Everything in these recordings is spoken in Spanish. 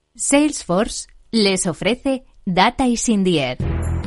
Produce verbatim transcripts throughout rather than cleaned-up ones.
Salesforce les ofrece Data is in the Air.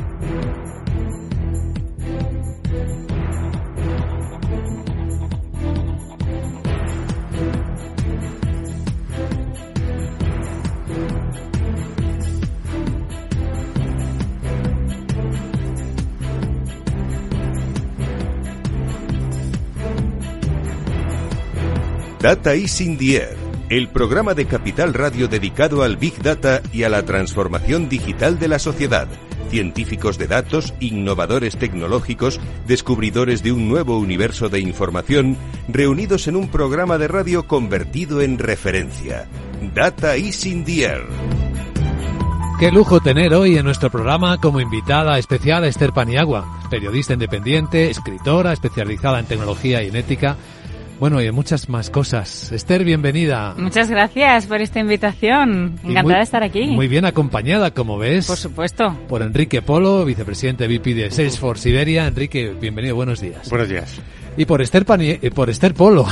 Data is in the Air, el programa de Capital Radio dedicado al Big Data y a la transformación digital de la sociedad. Científicos de datos, innovadores tecnológicos, descubridores de un nuevo universo de información, reunidos en un programa de radio convertido en referencia. Data is in the Air. Qué lujo tener hoy en nuestro programa como invitada especial a Esther Paniagua, periodista independiente, escritora especializada en tecnología y en ética. Bueno, y en muchas más cosas. Esther, bienvenida. Muchas gracias por esta invitación. Encantada muy, de estar aquí. Muy bien acompañada, como ves. Por supuesto. Por Enrique Polo, vicepresidente V P de Salesforce Iberia. Enrique, bienvenido, buenos días. Buenos días. Y por Esther, Pani- por Esther Polo.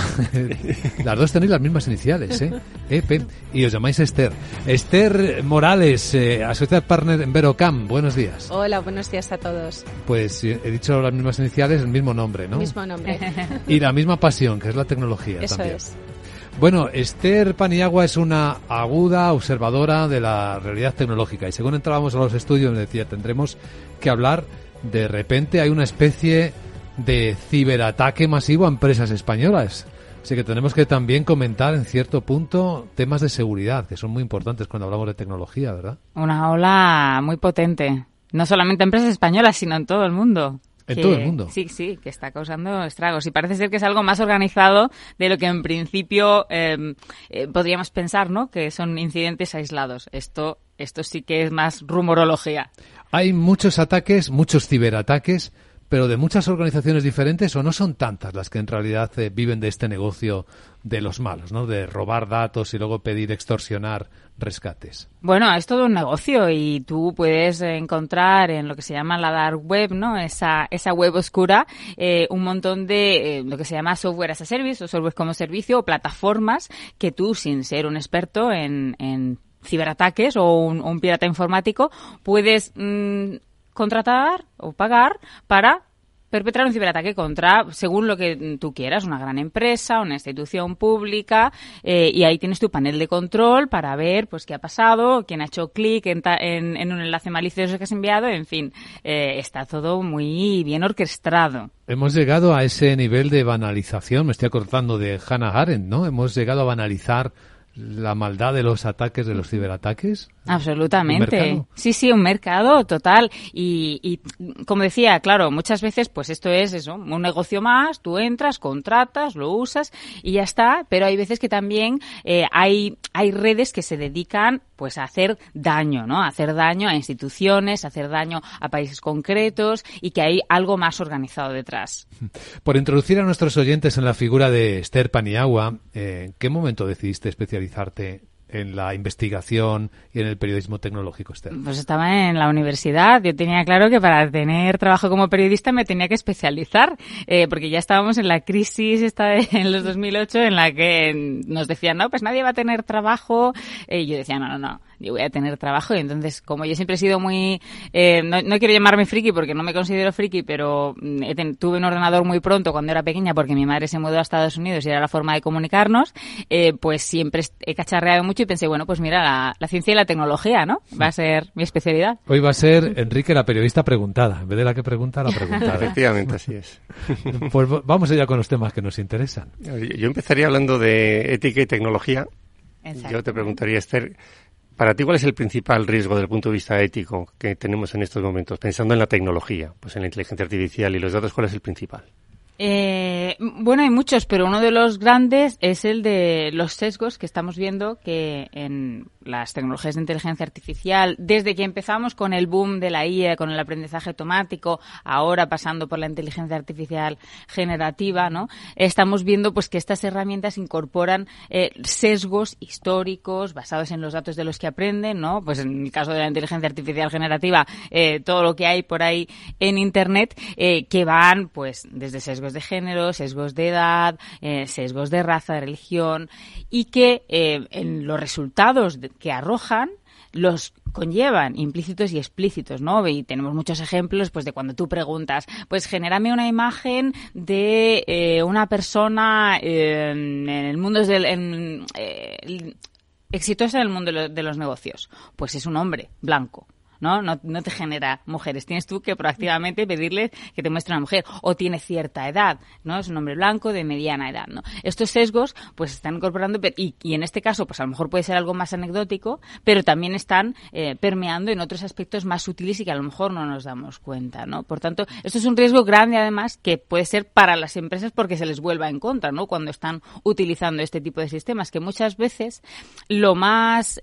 Las dos tenéis las mismas iniciales, ¿eh? E P. Y os llamáis Esther. Esther Morales, eh, Associate Partner en Verocam. Buenos días. Hola, buenos días a todos. Pues he dicho las mismas iniciales, el mismo nombre, ¿no? Mismo nombre. Y la misma pasión, que es la tecnología. Eso también. es. Bueno, Esther Paniagua es una aguda observadora de la realidad tecnológica. Y según entrábamos a los estudios, me decía, tendremos que hablar, de repente hay una especie de ciberataque masivo a empresas españolas. Así que tenemos que también comentar en cierto punto temas de seguridad, que son muy importantes cuando hablamos de tecnología, ¿verdad? Una ola muy potente. No solamente en empresas españolas, sino en todo el mundo. En que, todo el mundo. Sí, sí, que está causando estragos. Y parece ser que es algo más organizado de lo que en principio eh, eh, podríamos pensar, ¿no? Que son incidentes aislados. Esto, esto sí que es más rumorología. Hay muchos ataques, muchos ciberataques, pero de muchas organizaciones diferentes, o no son tantas las que en realidad eh, viven de este negocio de los malos, ¿no? De robar datos y luego pedir extorsionar rescates. Bueno, es todo un negocio y tú puedes encontrar en lo que se llama la dark web, ¿no? Esa esa web oscura, eh, un montón de eh, lo que se llama software as a service o software como servicio o plataformas que tú, sin ser un experto en, en ciberataques o un, un pirata informático, puedes mmm, contratar o pagar para perpetrar un ciberataque contra, según lo que tú quieras, una gran empresa, una institución pública, eh, y ahí tienes tu panel de control para ver pues qué ha pasado, quién ha hecho clic en, en, en un enlace malicioso que has enviado, en fin, eh, está todo muy bien orquestado. Hemos llegado a ese nivel de banalización, me estoy acordando de Hannah Arendt, ¿no? Hemos llegado a banalizar la maldad de los ataques, de los ciberataques. Absolutamente. Sí, sí, un mercado total. Y, y como decía, claro, muchas veces pues esto es eso, un negocio más, tú entras, contratas, lo usas y ya está, pero hay veces que también eh, hay hay redes que se dedican pues a hacer daño, ¿no? A hacer daño a instituciones, a hacer daño a países concretos y que hay algo más organizado detrás. Por introducir a nuestros oyentes en la figura de Esther Paniagua, eh, ¿en qué momento decidiste especializarte en la investigación y en el periodismo tecnológico, Esther? Pues estaba en la universidad. Yo tenía claro que para tener trabajo como periodista me tenía que especializar, eh, porque ya estábamos en la crisis esta de, en los dos mil ocho en la que nos decían, no, pues nadie va a tener trabajo. Y yo decía, no, no, no, yo voy a tener trabajo. Y entonces, como yo siempre he sido muy... Eh, no, no quiero llamarme friki porque no me considero friki, pero eh, ten, tuve un ordenador muy pronto cuando era pequeña porque mi madre se mudó a Estados Unidos y era la forma de comunicarnos, eh, pues siempre he cacharreado mucho y pensé, bueno, pues mira, la, la ciencia y la tecnología, ¿no? Va a ser mi especialidad. Hoy va a ser Enrique la periodista preguntada, en vez de la que pregunta, la preguntada. Efectivamente, así es. Pues vamos allá con los temas que nos interesan. Yo empezaría hablando de ética y tecnología. Exacto. Yo te preguntaría, Esther, para ti, ¿cuál es el principal riesgo desde el punto de vista ético que tenemos en estos momentos? Pensando en la tecnología, pues en la inteligencia artificial y los datos, ¿cuál es el principal? Eh, bueno, hay muchos, pero uno de los grandes es el de los sesgos que estamos viendo que en las tecnologías de inteligencia artificial, desde que empezamos con el boom de la I A, con el aprendizaje automático, ahora pasando por la inteligencia artificial generativa, ¿no? Estamos viendo pues que estas herramientas incorporan eh, sesgos históricos basados en los datos de los que aprenden, ¿no? Pues en el caso de la inteligencia artificial generativa, eh, todo lo que hay por ahí en Internet, eh, que van pues desde sesgos de género, sesgos de edad, eh, sesgos de raza, de religión, y que eh, en los resultados de, que arrojan los conllevan implícitos y explícitos, ¿no? Y tenemos muchos ejemplos, pues, de cuando tú preguntas, pues, genérame una imagen de eh, una persona eh, en el mundo del en, eh, exitosa en el mundo de, lo, de los negocios. Pues es un hombre blanco. ¿No? No, no te genera mujeres. Tienes tú que proactivamente pedirles que te muestre una mujer. O tiene cierta edad, ¿no? Es un hombre blanco de mediana edad, ¿no? Estos sesgos, pues, se están incorporando y, y en este caso, pues, a lo mejor puede ser algo más anecdótico, pero también están eh, permeando en otros aspectos más sutiles y que a lo mejor no nos damos cuenta, ¿no? Por tanto, esto es un riesgo grande, además, que puede ser para las empresas porque se les vuelva en contra, ¿no? Cuando están utilizando este tipo de sistemas, que muchas veces lo más,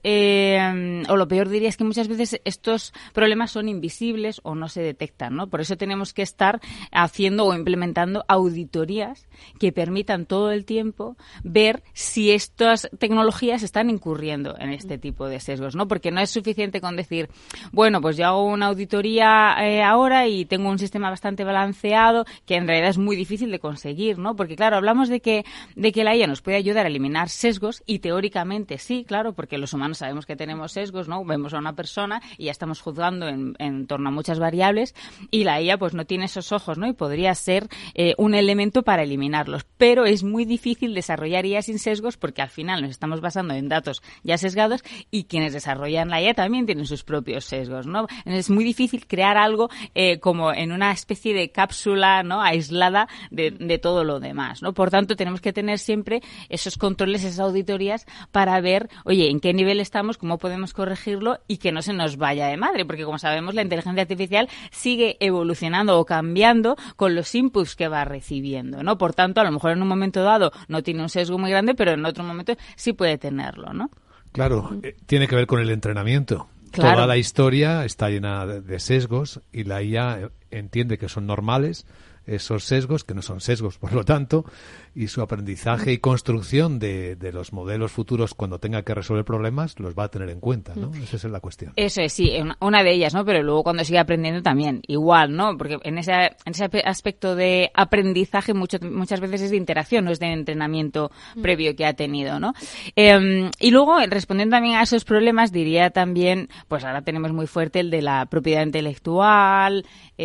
eh, o lo peor diría es que muchas veces estos problemas son invisibles o no se detectan, ¿no? Por eso tenemos que estar haciendo o implementando auditorías que permitan todo el tiempo ver si estas tecnologías están incurriendo en este tipo de sesgos, ¿no? Porque no es suficiente con decir, bueno, pues yo hago una auditoría eh, ahora y tengo un sistema bastante balanceado, que en realidad es muy difícil de conseguir, ¿no? Porque, claro, hablamos de que, de que la I A nos puede ayudar a eliminar sesgos y teóricamente sí, claro, porque los humanos sabemos que tenemos sesgos, ¿no? Vemos a una persona y ya estamos juzgando en, en torno a muchas variables y la I A pues no tiene esos ojos, ¿no? Y podría ser eh, un elemento para eliminarlos, pero es muy difícil desarrollar I A sin sesgos porque al final nos estamos basando en datos ya sesgados y quienes desarrollan la I A también tienen sus propios sesgos, ¿no? Es muy difícil crear algo eh, como en una especie de cápsula, ¿no? Aislada de, de todo lo demás, ¿no? Por tanto, tenemos que tener siempre esos controles, esas auditorías para ver, oye, en qué nivel estamos, cómo podemos corregirlo y que no se nos vaya de madre, porque como sabemos, la inteligencia artificial sigue evolucionando o cambiando con los inputs que va recibiendo, ¿no? Por tanto, a lo mejor en un momento dado no tiene un sesgo muy grande, pero en otro momento sí puede tenerlo, ¿no? Claro, eh, tiene que ver con el entrenamiento. Claro. Toda la historia está llena de, de sesgos y la I A entiende que son normales esos sesgos, que no son sesgos, por lo tanto, y su aprendizaje y construcción de, de los modelos futuros cuando tenga que resolver problemas los va a tener en cuenta, ¿no? Esa es la cuestión. Eso es, sí, una de ellas, ¿no? Pero luego cuando sigue aprendiendo también, igual, ¿no? Porque en ese, en ese aspecto de aprendizaje mucho, muchas veces es de interacción, no es de entrenamiento mm. previo que ha tenido, ¿no? Eh, y luego, respondiendo también a esos problemas, diría también, pues ahora tenemos muy fuerte el de la propiedad intelectual,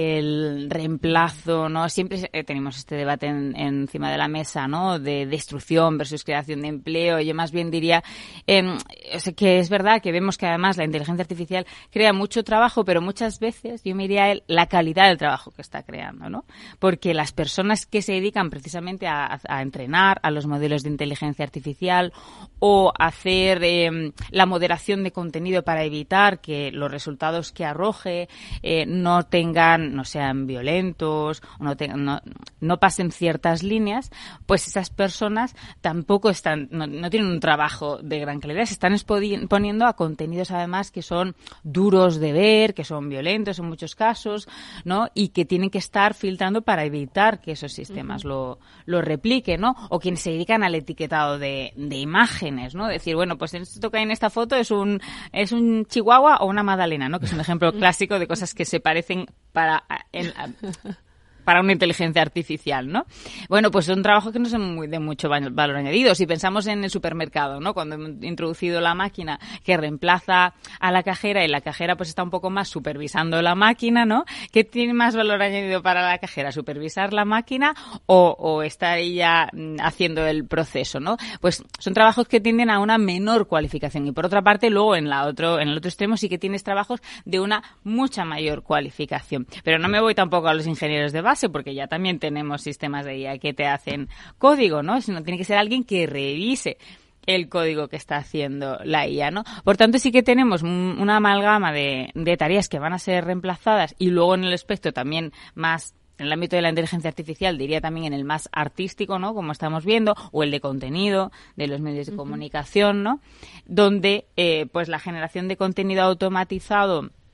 el reemplazo, ¿no? Siempre tenemos este debate en, en, encima de la mesa, ¿no? De destrucción versus creación de empleo. Yo más bien diría eh, que es verdad que vemos que además la inteligencia artificial crea mucho trabajo, pero muchas veces yo me diría el, la calidad del trabajo que está creando, ¿no? Porque las personas que se dedican precisamente a, a entrenar a los modelos de inteligencia artificial o hacer eh, la moderación de contenido para evitar que los resultados que arroje eh, no tengan, no sean violentos o no tengan No, no pasen ciertas líneas, pues esas personas tampoco están, no, no tienen un trabajo de gran calidad, se están exponiendo a contenidos además que son duros de ver, que son violentos en muchos casos, ¿no? Y que tienen que estar filtrando para evitar que esos sistemas uh-huh. lo, lo repliquen, ¿no? O quienes se dedican al etiquetado de, de imágenes, ¿no? Decir, bueno, pues esto que hay en esta foto es un, es un chihuahua o una magdalena, ¿no? Que es un ejemplo clásico de cosas que se parecen para... En, para una inteligencia artificial, ¿no? Bueno, pues son trabajos que no son muy de mucho valor añadido. Si pensamos en el supermercado, ¿no? Cuando hemos introducido la máquina que reemplaza a la cajera y la cajera pues está un poco más supervisando la máquina, ¿no? ¿Qué tiene más valor añadido para la cajera? ¿Supervisar la máquina o, o estar ella haciendo el proceso, ¿no? Pues son trabajos que tienden a una menor cualificación y por otra parte luego en la otro en el otro extremo sí que tienes trabajos de una mucha mayor cualificación. Pero no me voy tampoco a los ingenieros de base porque ya también tenemos sistemas de I A que te hacen código, ¿no? Sino tiene que ser alguien que revise el código que está haciendo la I A, ¿no? Por tanto, sí que tenemos un, una amalgama de, de tareas que van a ser reemplazadas y luego en el aspecto también más en el ámbito de la inteligencia artificial, diría también en el más artístico, ¿no? Como estamos viendo, o el de contenido, de los medios de uh-huh. comunicación, ¿no? Donde, eh, pues la generación de contenido automatizado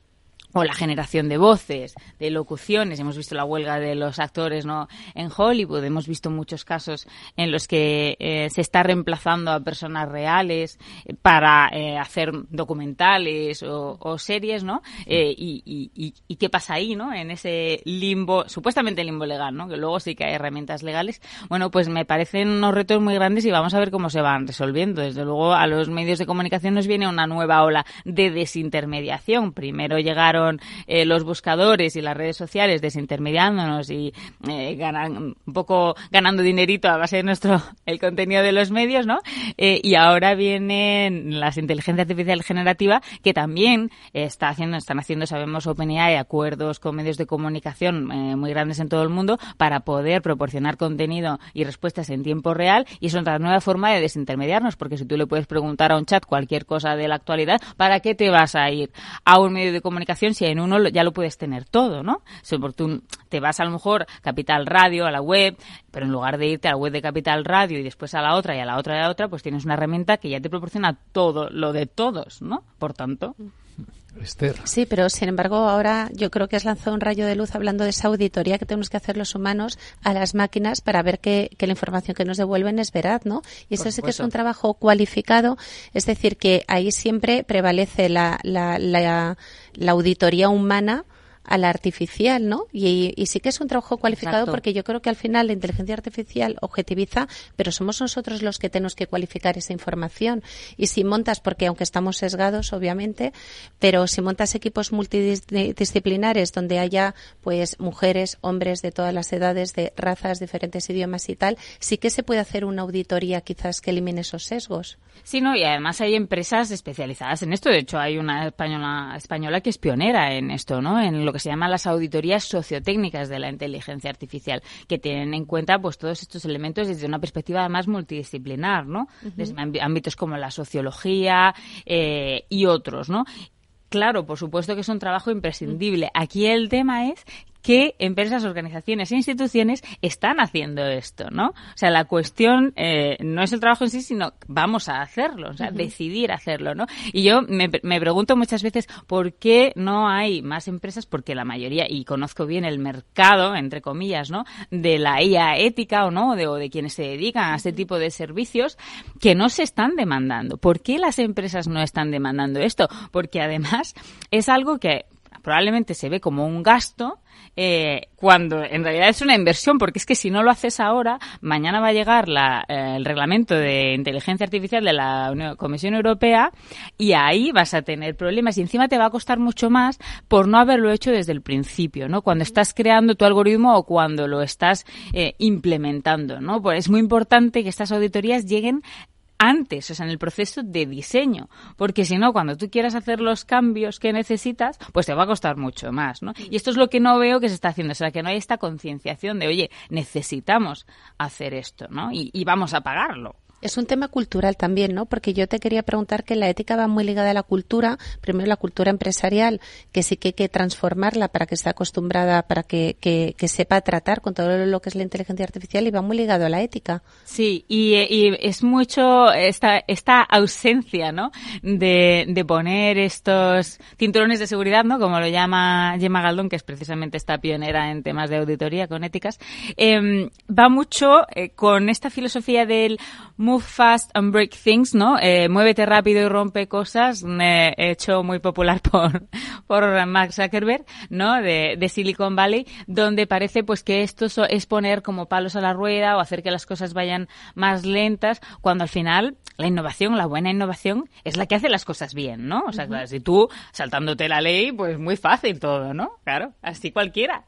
o la generación de voces, de locuciones. Hemos visto la huelga de los actores, ¿no?, en Hollywood. Hemos visto muchos casos en los que eh, se está reemplazando a personas reales para eh, hacer documentales o, o series, ¿no? Eh, y, y, y qué pasa ahí, ¿no? En ese limbo, supuestamente limbo legal, ¿no? Que luego sí que hay herramientas legales. Bueno, pues me parecen unos retos muy grandes y vamos a ver cómo se van resolviendo. Desde luego a los medios de comunicación nos viene una nueva ola de desintermediación. Primero llegaron Eh, los buscadores y las redes sociales desintermediándonos y eh, ganan, un poco ganando dinerito a base de nuestro el contenido de los medios, ¿no? Eh, y ahora vienen las inteligencias artificiales generativas que también eh, está haciendo, están haciendo, sabemos, OpenAI, acuerdos con medios de comunicación eh, muy grandes en todo el mundo para poder proporcionar contenido y respuestas en tiempo real, y es otra nueva forma de desintermediarnos, porque si tú le puedes preguntar a un chat cualquier cosa de la actualidad, ¿para qué te vas a ir a un medio de comunicación si en uno ya lo puedes tener todo, ¿no? Si tú te vas a lo mejor a Capital Radio, a la web, pero en lugar de irte a la web de Capital Radio y después a la otra y a la otra y a la otra, pues tienes una herramienta que ya te proporciona todo lo de todos, ¿no? Por tanto... Esther. Sí, pero sin embargo ahora yo creo que has lanzado un rayo de luz hablando de esa auditoría que tenemos que hacer los humanos a las máquinas para ver que, que la información que nos devuelven es veraz, ¿no? Y eso sí que es un trabajo cualificado, es decir, que ahí siempre prevalece la, la, la, la auditoría humana a la artificial, ¿no? Y, y sí que es un trabajo cualificado. Exacto. Porque yo creo que al final la inteligencia artificial objetiviza, pero somos nosotros los que tenemos que cualificar esa información. Y si montas, porque aunque estamos sesgados, obviamente, pero si montas equipos multidisciplinares donde haya, pues, mujeres, hombres de todas las edades, de razas, diferentes idiomas y tal, sí que se puede hacer una auditoría quizás que elimine esos sesgos. Sí, no, y además hay empresas especializadas en esto. De hecho, hay una española, española que es pionera en esto, ¿no? En lo que se llaman las auditorías sociotécnicas de la inteligencia artificial, que tienen en cuenta pues todos estos elementos desde una perspectiva además multidisciplinar, ¿no? Uh-huh. Desde ámbitos como la sociología eh, y otros, ¿no? Claro, por supuesto que es un trabajo imprescindible. Aquí el tema es qué empresas, organizaciones e instituciones están haciendo esto, ¿no? O sea, la cuestión eh, no es el trabajo en sí, sino vamos a hacerlo, o sea, uh-huh. decidir hacerlo, ¿no? Y yo me, me pregunto muchas veces por qué no hay más empresas, porque la mayoría, y conozco bien el mercado, entre comillas, ¿no?, de la I A ética o no, de, o de quienes se dedican a este tipo de servicios, que no se están demandando. ¿Por qué las empresas no están demandando esto? Porque además es algo que probablemente se ve como un gasto, eh, cuando en realidad es una inversión, porque es que si no lo haces ahora, mañana va a llegar la, eh, el reglamento de inteligencia artificial de la Unión, Comisión Europea, y ahí vas a tener problemas y encima te va a costar mucho más por no haberlo hecho desde el principio, ¿no? Cuando estás creando tu algoritmo o cuando lo estás eh, implementando, ¿no? Pues es muy importante que estas auditorías lleguen antes, o sea, en el proceso de diseño, porque si no, cuando tú quieras hacer los cambios que necesitas, pues te va a costar mucho más, ¿no? Y esto es lo que no veo que se está haciendo, o sea, que no hay esta concienciación de, oye, necesitamos hacer esto, ¿no? Y, y vamos a pagarlo. Es un tema cultural también, ¿no? Porque yo te quería preguntar que la ética va muy ligada a la cultura, primero la cultura empresarial, que sí que hay que transformarla para que esté acostumbrada, para que, que, que sepa tratar con todo lo que es la inteligencia artificial, y va muy ligado a la ética. Sí, y, y es mucho esta, esta ausencia, ¿no?, de, de poner estos cinturones de seguridad, ¿no?, como lo llama Gemma Galdón, que es precisamente esta pionera en temas de auditoría con éticas, eh, va mucho eh, con esta filosofía del Move fast and break things, ¿no? Eh, muévete rápido y rompe cosas, eh, hecho muy popular por, por Mark Zuckerberg, ¿no? De, de Silicon Valley, donde parece pues que esto es poner como palos a la rueda o hacer que las cosas vayan más lentas, cuando al final la innovación, la buena innovación, es la que hace las cosas bien, ¿no? O sea, uh-huh. claro, si tú saltándote la ley, pues muy fácil todo, ¿no? Claro, así cualquiera.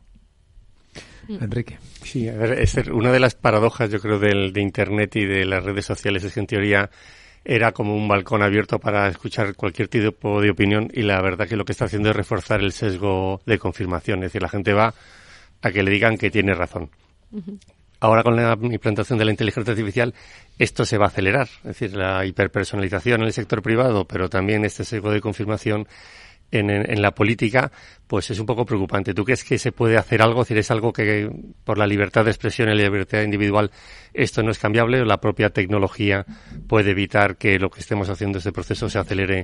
Enrique. Sí, a ver, es una de las paradojas, yo creo, del, de Internet y de las redes sociales es que en teoría era como un balcón abierto para escuchar cualquier tipo de opinión, y la verdad que lo que está haciendo es reforzar el sesgo de confirmación. Es decir, la gente va a que le digan que tiene razón. Uh-huh. Ahora, con la implantación de la inteligencia artificial, esto se va a acelerar. Es decir, la hiperpersonalización en el sector privado, pero también este sesgo de confirmación En, en, en la política, pues es un poco preocupante. ¿Tú crees que se puede hacer algo? Es decir, ¿es algo que por la libertad de expresión y la libertad individual esto no es cambiable, o la propia tecnología puede evitar que lo que estemos haciendo, este proceso, se acelere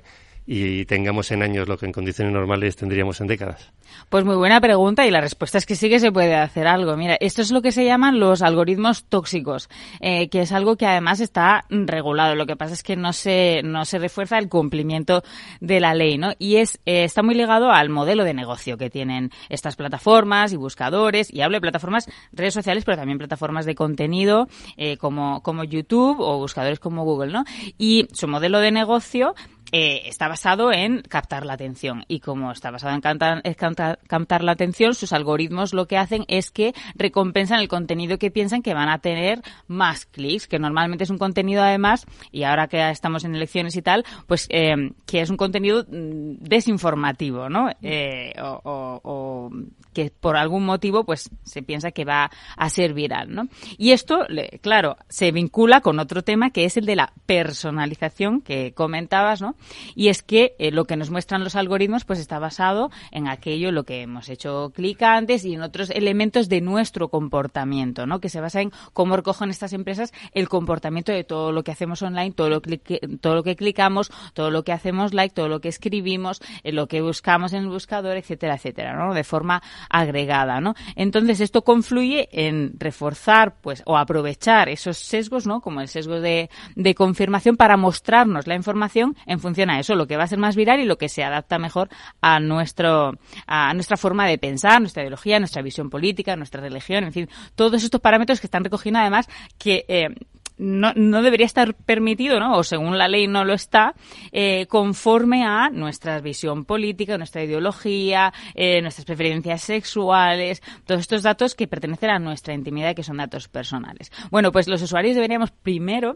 y tengamos en años lo que en condiciones normales tendríamos en décadas? Pues muy buena pregunta y la respuesta es que sí que se puede hacer algo. Mira, esto es lo que se llaman los algoritmos tóxicos, eh, que es algo que además está regulado. Lo que pasa es que no se no se refuerza el cumplimiento de la ley, ¿no? Y es eh, está muy ligado al modelo de negocio que tienen estas plataformas y buscadores. Y hablo de plataformas, redes sociales, pero también plataformas de contenido eh, como como YouTube o buscadores como Google, ¿no? Y su modelo de negocio Eh, está basado en captar la atención, y como está basado en captar, en captar, captar la atención, sus algoritmos lo que hacen es que recompensan el contenido que piensan que van a tener más clics, que normalmente es un contenido además, y ahora que estamos en elecciones y tal, pues eh, que es un contenido desinformativo, ¿no? Eh, o, o, o que por algún motivo pues se piensa que va a ser viral, ¿no? Y esto, claro, se vincula con otro tema que es el de la personalización que comentabas, ¿no? Y es que eh, lo que nos muestran los algoritmos pues está basado en aquello en lo que hemos hecho clic antes y en otros elementos de nuestro comportamiento, ¿no? Que se basa en cómo recogen estas empresas el comportamiento de todo lo que hacemos online, todo lo que, todo lo que clicamos, todo lo que hacemos like, todo lo que escribimos, eh, lo que buscamos en el buscador, etcétera, etcétera, ¿no? De forma agregada, ¿no? Entonces esto confluye en reforzar pues o aprovechar esos sesgos, ¿no? Como el sesgo de, de confirmación para mostrarnos la información en función a eso, lo que va a ser más viral y lo que se adapta mejor a nuestro a nuestra forma de pensar, nuestra ideología, nuestra visión política, nuestra religión, en fin, todos estos parámetros que están recogiendo además que eh, no, no debería estar permitido, ¿no? O según la ley no lo está, eh, conforme a nuestra visión política, nuestra ideología, eh, nuestras preferencias sexuales, todos estos datos que pertenecen a nuestra intimidad y que son datos personales. Bueno, pues los usuarios deberíamos primero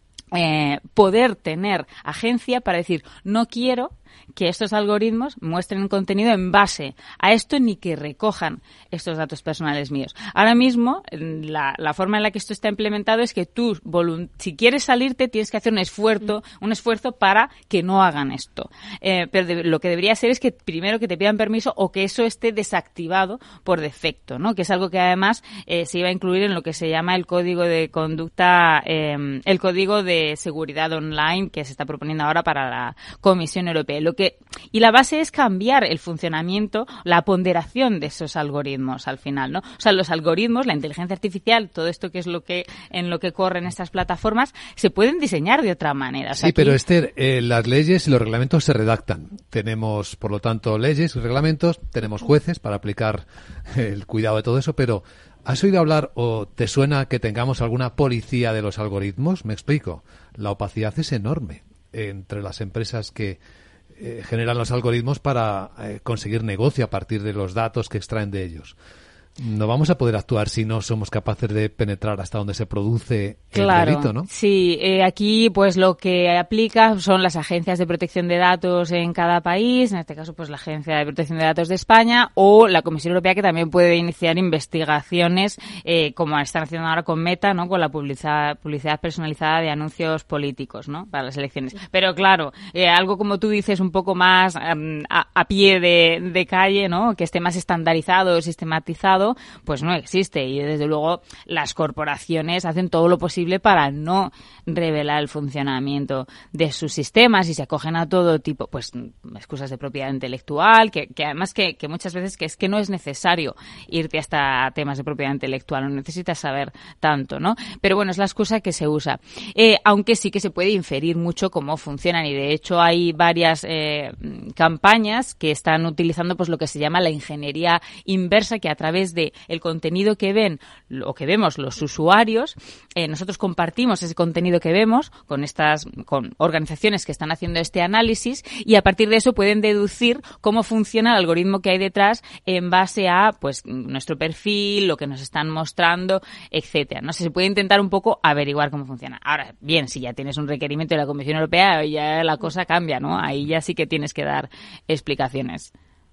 Eh, poder tener agencia para decir, no quiero que estos algoritmos muestren contenido en base a esto ni que recojan estos datos personales míos. Ahora mismo, la, la forma en la que esto está implementado es que tú, si quieres salirte, tienes que hacer un esfuerzo, un esfuerzo para que no hagan esto. Eh, pero de, lo que debería ser es que primero que te pidan permiso o que eso esté desactivado por defecto, ¿no? Que es algo que además eh, se iba a incluir en lo que se llama el código de conducta, eh, el código de seguridad online que se está proponiendo ahora para la Comisión Europea. Lo que, y la base es cambiar el funcionamiento, la ponderación de esos algoritmos al final, ¿no? O sea, los algoritmos, la inteligencia artificial, todo esto que es lo que en lo que corren estas plataformas, se pueden diseñar de otra manera. O sea, sí, aquí... pero Esther, eh, las leyes y los reglamentos se redactan. Tenemos, por lo tanto, leyes y reglamentos, tenemos jueces para aplicar el cuidado de todo eso, pero ¿has oído hablar o te suena que tengamos alguna policía de los algoritmos? Me explico. La opacidad es enorme entre las empresas que eh, generan los algoritmos para eh, conseguir negocio a partir de los datos que extraen de ellos. No vamos a poder actuar si no somos capaces de penetrar hasta donde se produce el claro, delito, ¿no? Sí, eh, aquí pues lo que aplica son las agencias de protección de datos en cada país, en este caso pues la Agencia de Protección de Datos de España o la Comisión Europea, que también puede iniciar investigaciones eh, como están haciendo ahora con Meta, ¿no? Con la publicidad, publicidad personalizada de anuncios políticos, ¿no? Para las elecciones. Pero claro, eh, algo como tú dices un poco más um, a, a pie de, de calle, ¿no? Que esté más estandarizado, sistematizado, pues no existe, y desde luego las corporaciones hacen todo lo posible para no revelar el funcionamiento de sus sistemas y se acogen a todo tipo, pues excusas de propiedad intelectual, que, que además que, que muchas veces que es que no es necesario irte hasta temas de propiedad intelectual, no necesitas saber tanto, ¿no? Pero bueno, es la excusa que se usa, eh, aunque sí que se puede inferir mucho cómo funcionan, y de hecho hay varias eh, campañas que están utilizando pues lo que se llama la ingeniería inversa, que a través de el contenido que ven o que vemos los usuarios, eh, nosotros compartimos ese contenido que vemos con estas con organizaciones que están haciendo este análisis, y a partir de eso pueden deducir cómo funciona el algoritmo que hay detrás en base a pues nuestro perfil, lo que nos están mostrando, etcétera. No sé, se puede intentar un poco averiguar cómo funciona. Ahora, bien, si ya tienes un requerimiento de la Comisión Europea, ya la cosa cambia, ¿no? Ahí ya sí que tienes que dar explicaciones.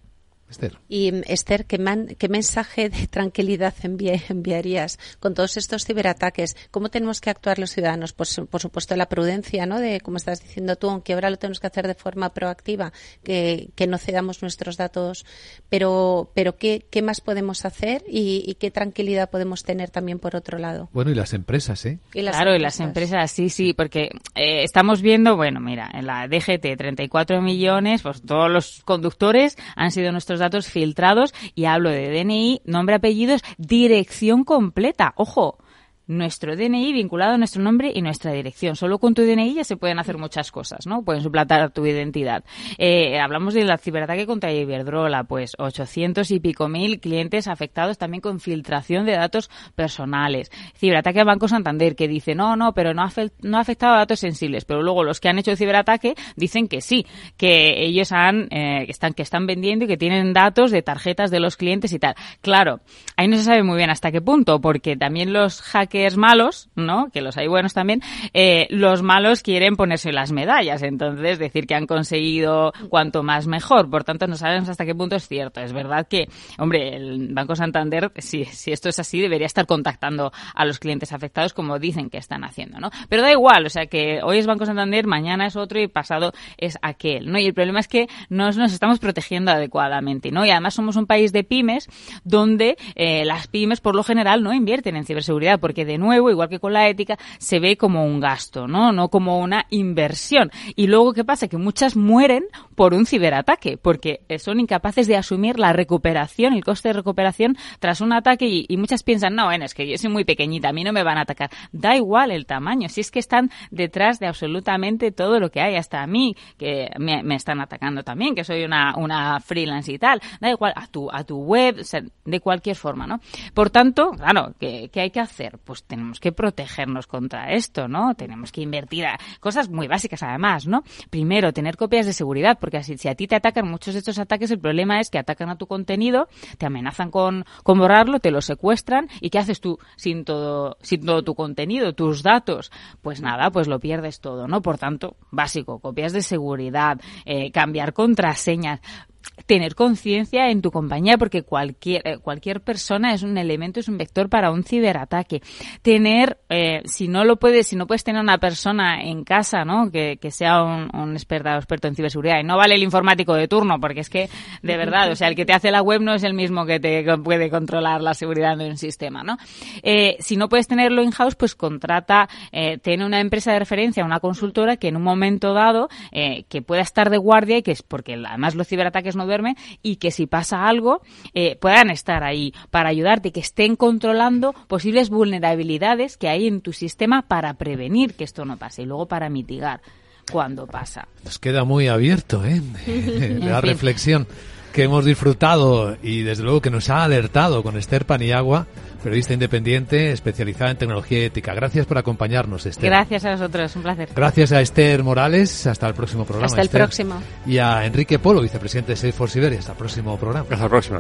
Esther. Y Esther, ¿qué, man, qué mensaje de tranquilidad envi- enviarías con todos estos ciberataques? ¿Cómo tenemos que actuar los ciudadanos? Pues, por supuesto, la prudencia, ¿no? De, como estás diciendo tú, aunque ahora lo tenemos que hacer de forma proactiva, que, que no cedamos nuestros datos. Pero, pero ¿qué, qué más podemos hacer y, y qué tranquilidad podemos tener también por otro lado? Bueno, y las empresas, ¿eh? ¿Y las claro, empresas? y las empresas, sí, sí, porque eh, estamos viendo, bueno, mira, en la D G T, treinta y cuatro millones, pues todos los conductores han sido nuestros datos filtrados, y hablo de D N I, nombre, apellidos, dirección completa. Ojo, nuestro D N I vinculado a nuestro nombre y nuestra dirección. Solo con tu D N I ya se pueden hacer muchas cosas, ¿no? Pueden suplantar tu identidad. Eh, hablamos del ciberataque contra Iberdrola, pues ochocientos y pico mil clientes afectados también con filtración de datos personales. Ciberataque a Banco Santander, que dice, no, no, pero no ha, fe- no ha afectado a datos sensibles. Pero luego los que han hecho el ciberataque dicen que sí, que ellos han, eh, que están, que están vendiendo y que tienen datos de tarjetas de los clientes y tal. Claro, ahí no se sabe muy bien hasta qué punto, porque también los hackers malos, ¿no? Que los hay buenos también, eh, los malos quieren ponerse las medallas, entonces decir que han conseguido cuanto más mejor. Por tanto, no sabemos hasta qué punto es cierto. Es verdad que, hombre, el Banco Santander, si, si esto es así, debería estar contactando a los clientes afectados como dicen que están haciendo, ¿no? Pero da igual, o sea que hoy es Banco Santander, mañana es otro y pasado es aquel, ¿no? Y el problema es que nos, nos estamos protegiendo adecuadamente, ¿no? Y además somos un país de pymes donde eh, las pymes por lo general no invierten en ciberseguridad, porque de nuevo, igual que con la ética, se ve como un gasto, ¿no? No como una inversión. Y luego, ¿qué pasa? Que muchas mueren por un ciberataque, porque son incapaces de asumir la recuperación, el coste de recuperación tras un ataque, y, y muchas piensan, no, bueno, es que yo soy muy pequeñita, a mí no me van a atacar. Da igual el tamaño, si es que están detrás de absolutamente todo lo que hay, hasta a mí, que me, me están atacando también, que soy una, una freelance y tal. Da igual, a tu, a tu web, o sea, de cualquier forma, ¿no? Por tanto, claro, ¿qué, qué hay que hacer? Pues tenemos que protegernos contra esto, ¿no? Tenemos que invertir a cosas muy básicas además, ¿no? Primero, tener copias de seguridad, porque así, si a ti te atacan muchos de estos ataques, el problema es que atacan a tu contenido, te amenazan con, con borrarlo, te lo secuestran, ¿y qué haces tú sin todo, sin todo tu contenido, tus datos? Pues nada, pues lo pierdes todo, ¿no? Por tanto, básico, copias de seguridad, eh, cambiar contraseñas, tener conciencia en tu compañía, porque cualquier cualquier persona es un elemento, es un vector para un ciberataque. Tener, eh, si no lo puedes, si no puedes tener una persona en casa, ¿no? Que, que sea un, un experto, experto en ciberseguridad, y no vale el informático de turno, porque es que, de verdad, o sea, el que te hace la web no es el mismo que te puede controlar la seguridad de un sistema, ¿no? Eh, si no puedes tenerlo in-house, pues contrata, eh, tiene una empresa de referencia, una consultora que en un momento dado, eh, que pueda estar de guardia, y que es porque además los ciberataques no duermen, y que si pasa algo eh, puedan estar ahí para ayudarte, que estén controlando posibles vulnerabilidades que hay en tu sistema para prevenir que esto no pase y luego para mitigar cuando pasa. Nos queda muy abierto, ¿eh? La reflexión que hemos disfrutado y desde luego que nos ha alertado con Esther Paniagua, periodista independiente especializada en tecnología y ética. Gracias por acompañarnos, Esther. Gracias a vosotros, un placer. Gracias a Esther Morales, hasta el próximo programa. Hasta el Esther. próximo. Y a Enrique Polo, vicepresidente de Salesforce Iberia. Hasta el próximo programa. Hasta la próxima.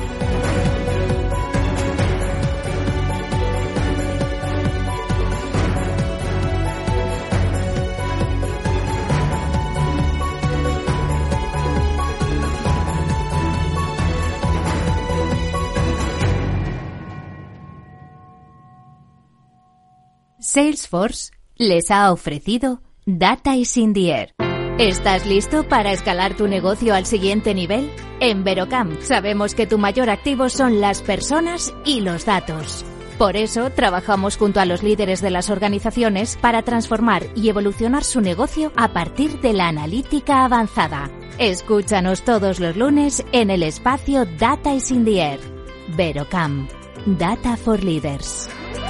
Salesforce les ha ofrecido Data is in the Air. ¿Estás listo para escalar tu negocio al siguiente nivel? En Verocam sabemos que tu mayor activo son las personas y los datos. Por eso trabajamos junto a los líderes de las organizaciones para transformar y evolucionar su negocio a partir de la analítica avanzada. Escúchanos todos los lunes en el espacio Data is in the Air. Verocam. Data for Leaders.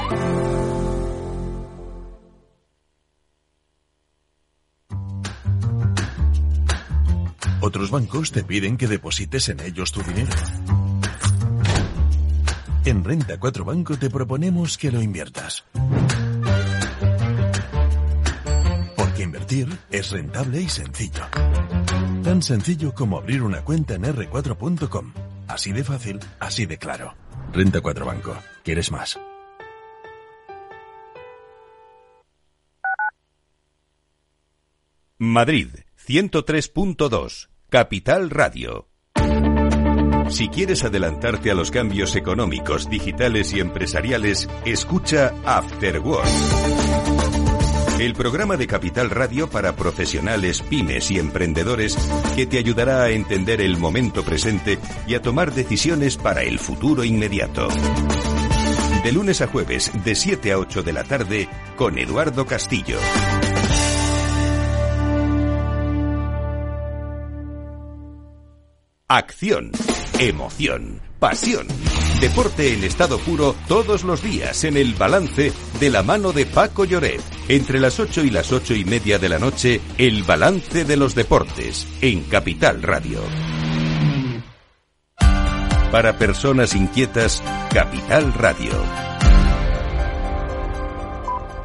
Otros bancos te piden que deposites en ellos tu dinero. En Renta cuatro Banco te proponemos que lo inviertas. Porque invertir es rentable y sencillo. Tan sencillo como abrir una cuenta en erre cuatro punto com. Así de fácil, así de claro. Renta cuatro Banco. ¿Quieres más? Madrid, ciento tres punto dos. Capital Radio. Si quieres adelantarte a los cambios económicos, digitales y empresariales, escucha After Work. El programa de Capital Radio para profesionales, pymes y emprendedores que te ayudará a entender el momento presente y a tomar decisiones para el futuro inmediato. De lunes a jueves, de siete a ocho de la tarde, con Eduardo Castillo. Acción, emoción, pasión. Deporte en estado puro todos los días en El Balance de la mano de Paco Lloret. Entre las ocho y las ocho y media de la noche, El Balance de los Deportes en Capital Radio. Para personas inquietas, Capital Radio.